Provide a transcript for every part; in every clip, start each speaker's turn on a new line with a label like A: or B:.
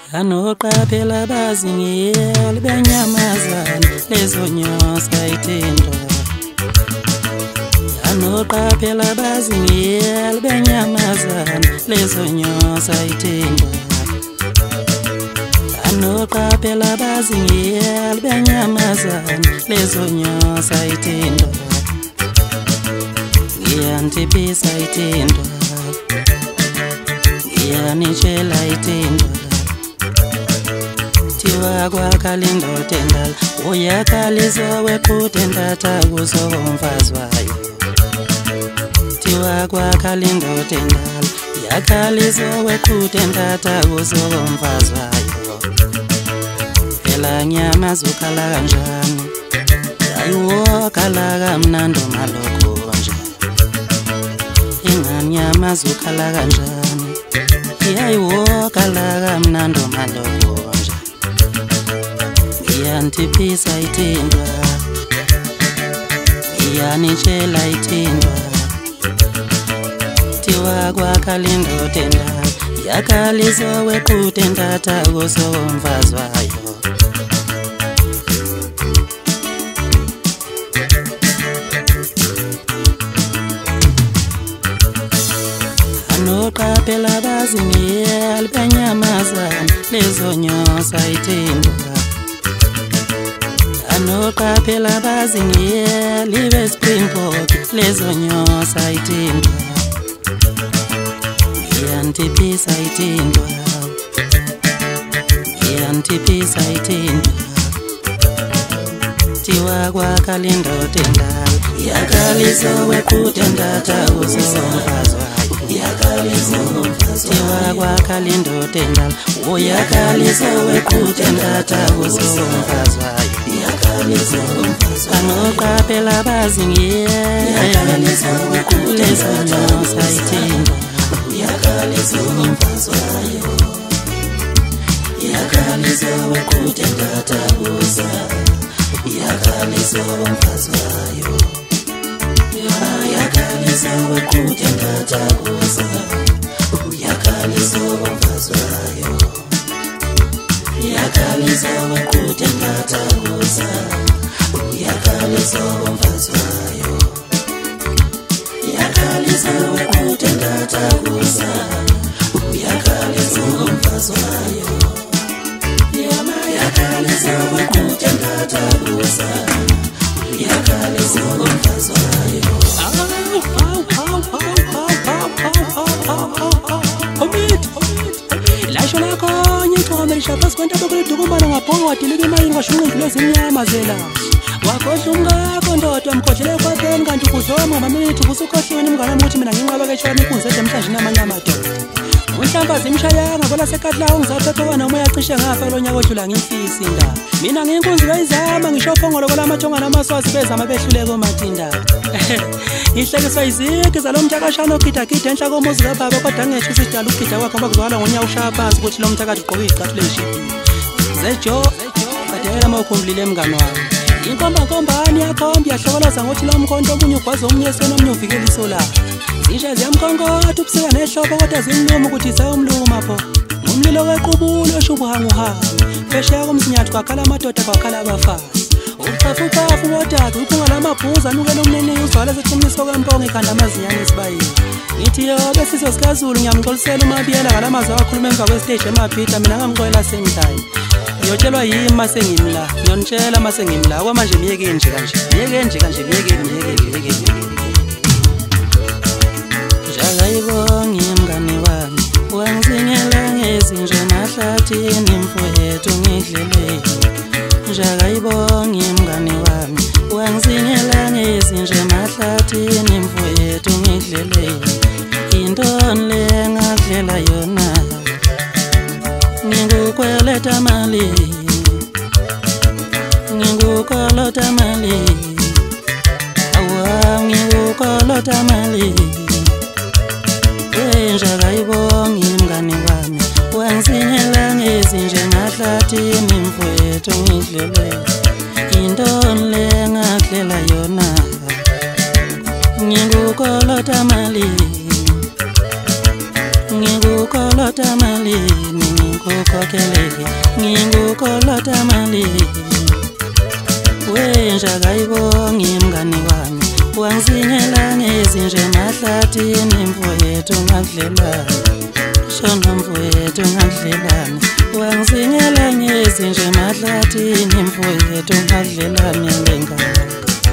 A: Anoqaphela bazingiyela benyamazana lezonyosa ithindwa. Anoqaphela bazingiyela benyamazana lezonyosa ithindwa. Anoqaphela bazingiyela benyamazana lezonyosa ithindwa. Ngiyantiphisa ithindwa, ngiyanitshela ithindwa. Thiwa kwakhala indoda endala, uyakhalisa weqhude ntatha kuso umfazi wayo. Thiwa kwakhala indoda endala, uyakhalisa weqhude ntatha kuso umfazi wayo. Phela nyamaza ukhala kanjani, ayiwo khala kamnandi malokho nje. Inganyamaza ukhala kanjani, ayiwo khala kamnandi malokho nje. Ngiyantiphisa ithindwa, ngiyanitshela ithindwa. Thiwa kwakhala indoda endala, yakhalisa weqhude ntatha kuso umfazi wayo. Anoqaphela bazingiyela benyamazana lezonyosa ithindwa. Anoqaphela bazingiyela ibe Springbok lezonyosa ithindwa. Ngiyantiphisa ithindwa, ngiyantiphisa ithindwa. Thiwa kwakhala indoda endala, yakhalisa weqhude ntatha kuso umfazi wayo. Thiwa kwakhala indoda endala, uyakhalisa weqhude ntatha kuso umfazi wayo. Anoqaphela bazingiyela lezonyosa ithindwa. Yakhalisa umfazi wayo, yakhalisa weqhude ntatha kuso. Yakhalisa umfazi wayo, yakhalisa weqhude ntatha kuso. Yakhalisa umfazi wayo, yakhalisa weqhude ntatha kuso. Yakhalisa umfazi wayo, yakhalisa weqhude ntatha kuso. Yakhalisa umfazi wayo, yakhalisa weqhude ntatha kuso. Yakhalisa umfazi wayo. Lasho lakho ngicoma lishapha sikwenta bokulidukumana ngaphoka wadilika imayini ngashunqindlu ezimnyama zela. Wakhohlwa umngakho ndoda mkhohlele kwapheni kanti ukudloma mamithi kusukhohlweni mngane ukuthi mina nginqaba ke shona inkunzi edemhlanje namanye amadoda. Unhlambazi imshayanga kola sekatlawo ngizaphepha noma uyacishe ngafa kulonyaka odlula ngimfisi indaba. Mina ngiyinkunzi bayizama ngisho phongolo kola mathonga namaswazi bezama behluleka omathindaba. Ngihlekiswa iziki zalomthakashana ogidagida enhla komuzi kababa kodwa ngethu isidala ukugida kwakhe abakuzwala ngonyawo ushaya phansi ukuthi lo mthakathi ugqoke izicathulo ezishibhile. Zejo kadela mawukhumbulile mngani wami. Inkombankombani yakhomba yahlokoloza ngothi lo mkhonto omunye ugwaza omunye esena omunye uvikela iso lakhe. Zisha ziyamkhonkotha ubusika nehlobo kodwa zimluma ukuthi sayomluma pho. Ngumlilo wequbulo osho ubuhanguhangu. Phesheya komsinyathi kwakhala amadoda kwakhala abafazi. Uchafuchafu wodaka uphunga lamabhuza anukela umnene uzwala sethumisa kwempongo ikhanda amazinyane esibayini. Ngithi yobe sizo sikaZulu ngiyamxolisela uMabiyela ngalamazwi akhuluma emva kwestage eMabhida mina ngamxolela sengithini. Ngiyotshelwa yimi mase ngimla, ngiyonitshela mase ngimla. Kwamanje miyeke nje kanje. Miyeke nje kanje, miyeke. Njagayibonga mngani wami, wangizingela ngezinje mahlathini mfowethu ngidleleni. Njagayibonga mngani wami, wangizingela ngezinje mahlathini mfowethu ngidleleni. Intoni le ngadlela yona, ngikukweleta mali, ngikukolota mali. Awa ngikukolota mali. Njagayibonga mngani wami, wangizingela ngezinje mahlathini mfowethu ngidleleni. Intoni le ngadlela yona, ngikukolota mali, ngikukolota mali. ngikukhokhele ngikukolota mali wenja kayibonga imngani wami wangizingela ngezinje emahlathini mfowethu ngakudlelana shona mfowethu ngakudlelana wangizingela ngezinje emahlathini mfowethu ngakudlelana ngengaka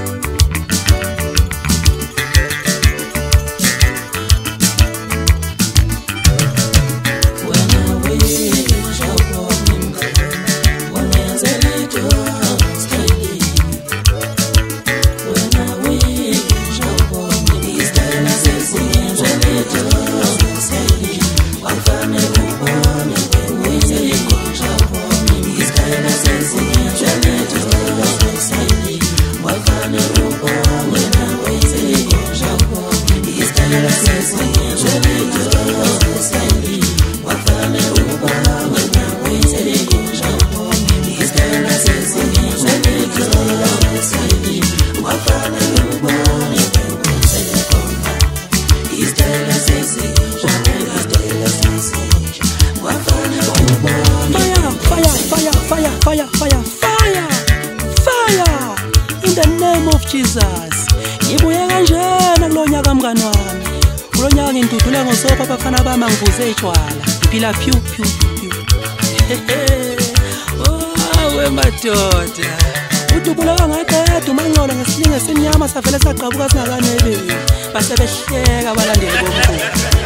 A: Fire in the name of Jesus. Ngibuye kanjena kulonyaka mngani wami. Kulonyaka ngintudula ngosopha abafana bami ngivuze itshwala. Ngiphila pyu. Oh we madoda. Udubula kangaqeda umangcola ngesilinge semnyama savela saqhabuka singakanebe. Base behleka abalandeli bomkhulu.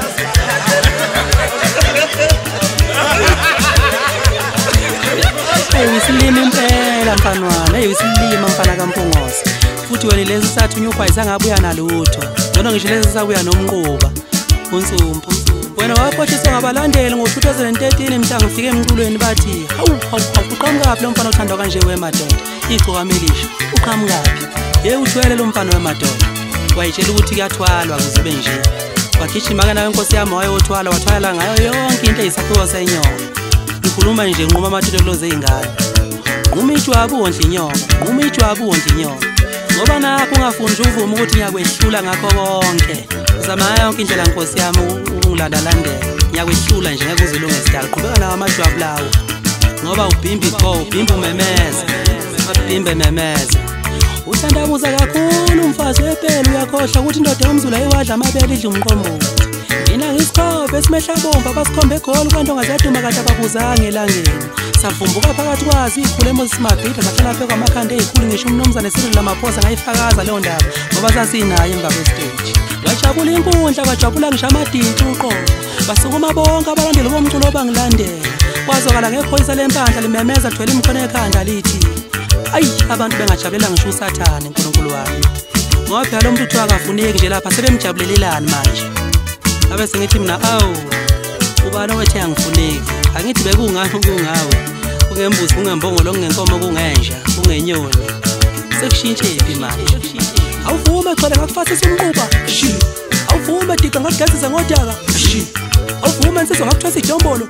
A: Uyisilima impela mfanwana, uyisilima mfana kaMpungosi. Futhi wena lezi sathu unyukhwa isangabuya nalutho. Ngona ngisho lezi sabuya nomnquba. Unsumpu. Wena waphotshiswa ngabalandeli ngo2013 mhla ngifike emculweni bathi, "Hawu, uqhamukapi lo mfana othandwa kanje wemadoda? Igcoka melisha. Uqhamukapi?" Uthwele lo mfana wemadoda. Wayitshela ukuthi kuyathwalwa kuzibe nje. Wagijima kana inkosi yami wathwala ngayo yonke into eyisakhiwo senyongo. Ngikhuluma nje nquma amathelo zeingane. Nquma ijwabu wondla inyongo. Ngoba nakho ungafuni nje uvuma ukuthi ngiyakwehlula ngakho konke. Uzama yonke indlela nkosi yami ungilandalandela. Ngiyakwehlula nje ngeke uzilunge sidala. Qhubeka nawo amajwabu lawo. Ngoba ubhimba umemeza. Mabhimbe memeza. Uthandabuza kakhulu umfazi wepela uyakhohlwa ukuthi indoda yomzulu ayiwadla amabele idla umqombothi. Mina ngisikhophe esimehla bomba abasikhombe egoli kwanto ngazaduma kade ababuzanga elangeni. Savumbuka phakathi kwazi ikhulu eMosimabhida sahlala phe kwamakhanda ezikhulu ngisho umnomzana Cyril Ramaphosa ngayifakaza leyo ndaba ngoba sasinayo emva kwestage. Wajabula inkundla kwajabula ngisho amadinti uqobo. Basukuma bonke abalandeli bomculo bangilandela. Kwazokala ngephoyisa lempandla limemeza thwele imkhono ekhanda lithi, "Ayi abantu bengajabulela ngisho uSathane uNkulunkulu wami." Ngoba phela lo muntu uthiwa akafuneki nje lapha sebemjabulelelani manje. Abe sengithi mina ubani owethi angifuneki angithi bekungani kungawe ungembuzi kungembongolo kungenkomo kungenja kungenyoni sekushintshe iphi manje awuvume chola ngakufasisa umquba awuvume dika ngakugezisa ngodaka awuvume nsizwa ngakuthwasa ijombolo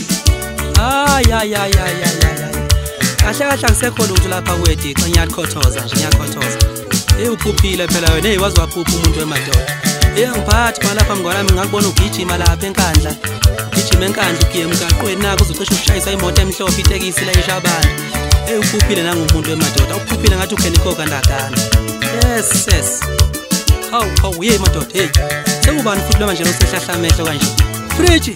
A: ay kahle akusekho lutho lapha kwedika ngiyakhothoza uphuphile phela wena wazi waphupha umuntu wemadoda ngiphathi malapha mngwami ngakubona ugijima lapha enkandla ugiye emgaqweni nako uzocisha ushayisa imoto emhlophe itekisi la ishabana uphuphile nangumuntu wemadoda uphuphile ngathi ukhenikhoka ndagana yes hawu ye madoda sekubani futhi lo manje losehlahla amehlo kanje fridge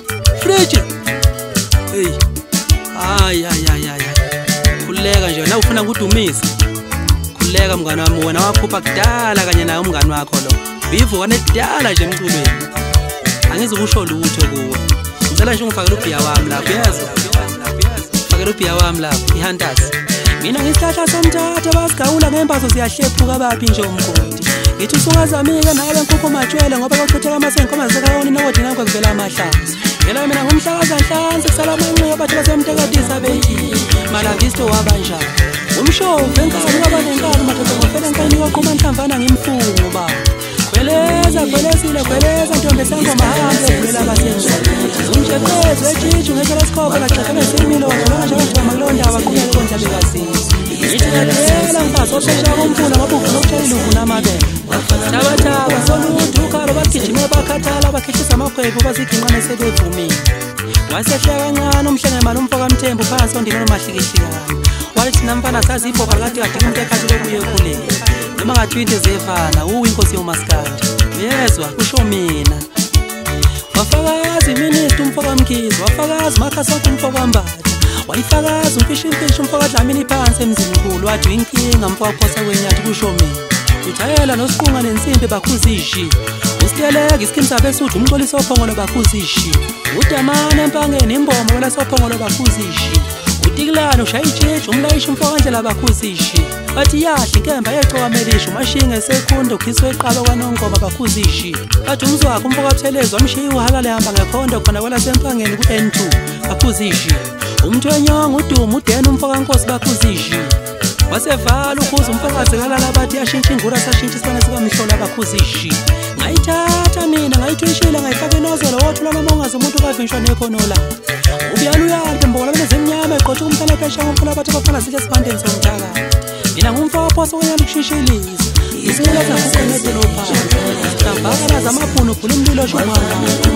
A: ay khuleka nje na ufuna ukudumisa khuleka mngani wami wena waphupha kudala kanye naye umngani wakho lo Vivo wanedala nje emculweni. Angizokusho lutho kuwe. Ngicela nje ungifakele ubhiya wami lapho yazi. Fakela ubhiya wami lapho iHunters. Mina ngisihlahla somthatha basigawula ngembazo ziyahlephuka bapi nje umgodi. Ngithi usungazamike nawe nkukho matshwele ngoba kwachitheka amasenkhoma zekawoni nokodi nakho kuvela amahlazo. Ngela mina ngumhlakaza nhlanzi kusala amanqe bathi basemtekadisa bethi Malavisto wabanjani. Umshovu enkazana kwabanenkani madoda ngofela enkani waqhuma nhlamvana ngimfungo baba. Kweleza ntombi sangoma hambe kulela basenza. Unjeqezwe ejiju ngekela sikhoba kaxakana similo wajona nje ngoma kulonda abaqhubeka konjabe kasisi. Ngithathela mfazi oshesha komfuna ngoba ufuna ukutshayela uvuna amabele. Thabatha soluntu ukhalo bagijime bakhathala bakhishisa amakhwebo baziginqane sebevumile. wasehleka kancane umhlengemali umfoka Mthembu phansi ondini nomahlikihlika wathi namfana sazi ibhoba kade kadinga umuntu ekhathi lokuye khule noma ngathi into ezefana uyinkosi yomaskandi uyezwa kusho mina wafakazi minister umfoka Mkhize wafakazi makhasonke umfoka Mbatha wayifakazi umfisha umfoka Dlamini phansi emzimkhulu wathi inkinga mfoka phosa kwenyathi kusho mina uthayela nosiqunga nensimbi bakhuzishi usiteleka iskimsa besuthu umxolisa ophongolo bakhuzishi udamana empangeni imbomo wena sophongolo bakhuzishi uTikulani ushaya itsheje umlayisha umfoka Ndlela bakhuzishi bathi yahle inkemba yecoka melisha umashinga esekhunda ukhiswe eqaba kwaNongoma bakhuzishi bathi umzwakhe umfoka Buthelezi wamshiya uhalale hamba ngekhondo khona kwela sempangeni ku-N2 bakhuzishi umthwenyongo uDuma uDeni umfoka Nkosi bakhuzishi wasevala ukhuza umfokazi kalala bathi yashintsha ingura sashintsha isibane sikaMhlola bakhuzishi ngayithatha mina ngayithwishila ngayifaka inozolo wothula noma ungazi umuntu kavinshwa nekhonola ubuyaluyala mbola bene zemnyama eqotha umhlala phesha ngomfana bathi bafana sike sibandeni somthaka mina ngumfoka phoso wenyama ukushishiliza isicela sakuqonede lo phansi tabakala zamabhunu phula umlilo shumanga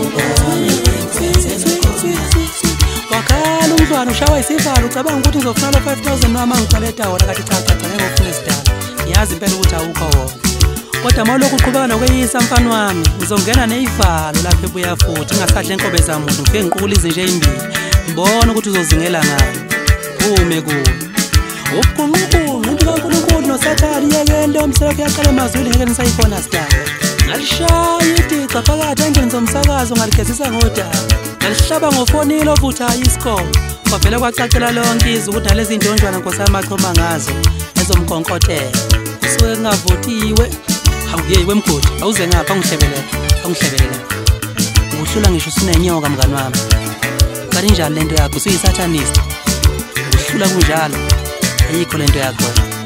A: wakhala umntwana ushawa isivalo ucabanga ukuthi ngizofuna 5000 noma ngicaleta wona kathi cha ngengofuna isidala ngiyazi impela ukuthi awukho wona kodwa mawulokhu uqhubeka nokweyisa mfana wami ngizongena neivalo lapha ebuya futhi ngasadle enkobe zamuntu ngifike ngiqukulize nje imbili ngibona ukuthi uzozingela ngani ume kuwe ubuqunququnqu umuntu kaNkulunkulu noSathane yekende umsebenzi yaqala emazwini ngeke nisayibona sidala ngalishaya idica phakathi endlini zomsakazo ngaligezisa ngodaba ngalihlaba ngofonile ovutha isikolo kwavela kwacacela lonke izwi ukuthi nalezi indonjwana Nkosi amachoma ngazo ezomkonkotela kusuke kungavutiwe awuyeyi wemgodi awuze ngapha angihlebelela ukuhlula ngisho usunenyoka mngani wami kanti njalo lento yakho usuyisatanist ukuhlula kunjalo ayikho lento yakho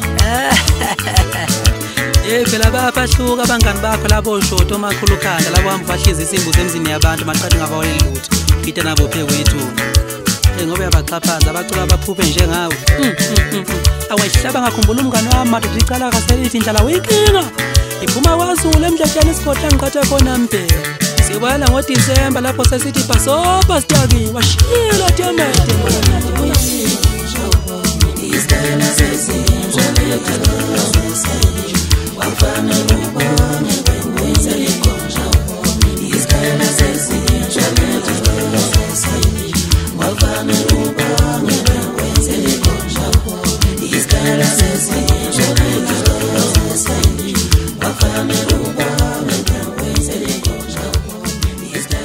A: phela bayabahluka abangani bakho labo shoto omakhulu khanda labo hamba bahliza isimbuzi emzini yabantu maqadi ngabaweli lutho ngithe nabo phe kwethu ngoba yabaxhaphaza abacula abaphuphe njengawe awayihlaba ngakhumbula umngani wami manje licala kaselithi indlala uyinkinga iphuma kwaZulu emdlatsheni isigodla ngiqhatha khona mbheka sibala ngoDisemba lapho sesithi bhasoba sitaki washila temete iskala sesinzo wafana ubone wenze ikonja iskala sesinzo wafana ubone wenze ikonja iskala sesinzo wafana ubone wenze ikonja